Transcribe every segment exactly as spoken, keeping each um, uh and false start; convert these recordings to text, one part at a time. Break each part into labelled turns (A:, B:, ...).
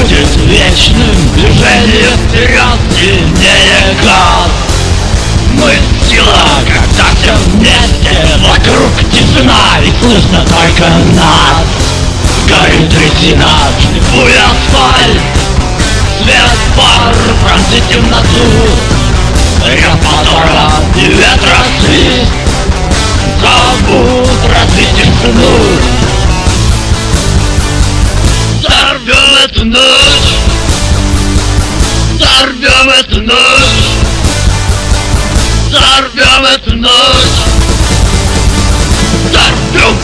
A: будет вечным движение вперед, сильнее газ. Мы сила, когда все вместе, вокруг тишина и слышно только нас. Горит резина, шлифуя асфальт, свет пар пронзит темноту, рев мотора и ветра свист зовут разбить тишину. Взорвем эту ночь, взорвем эту ночь, взорвем эту ночь, взорвем.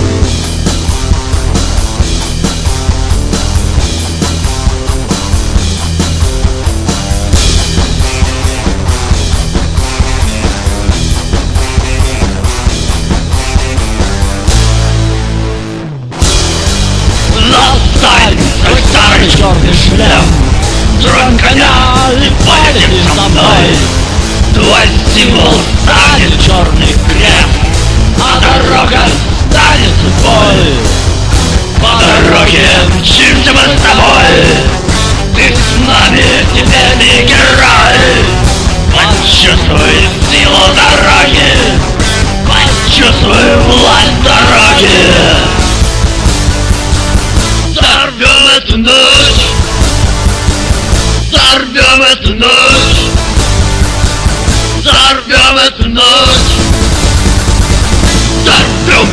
A: Свой старый черный шлем, тронь коня и полетим со мной. Твой символ станет черный крест, а дорога станет судьбой. По дороге мчимся мы с тобой, ты с нами, теперь не герой. Почувствуй силу дороги, почувствуй власть дороги. Взорвем эту ночь, взорвем эту ночь, взорвем эту ночь, взорвем.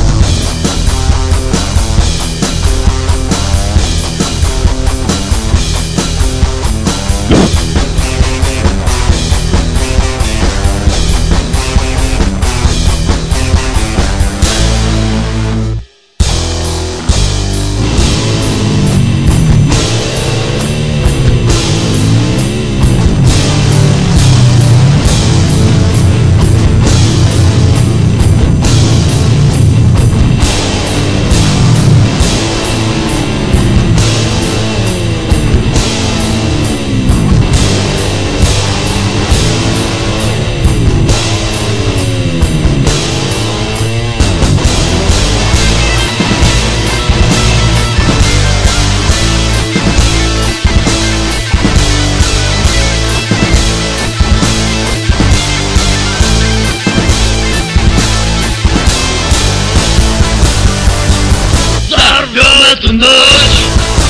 A: Взорвем эту ночь,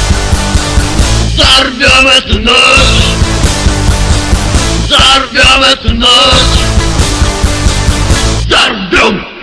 A: взорвем эту ночь, взорвем эту ночь, взорвем.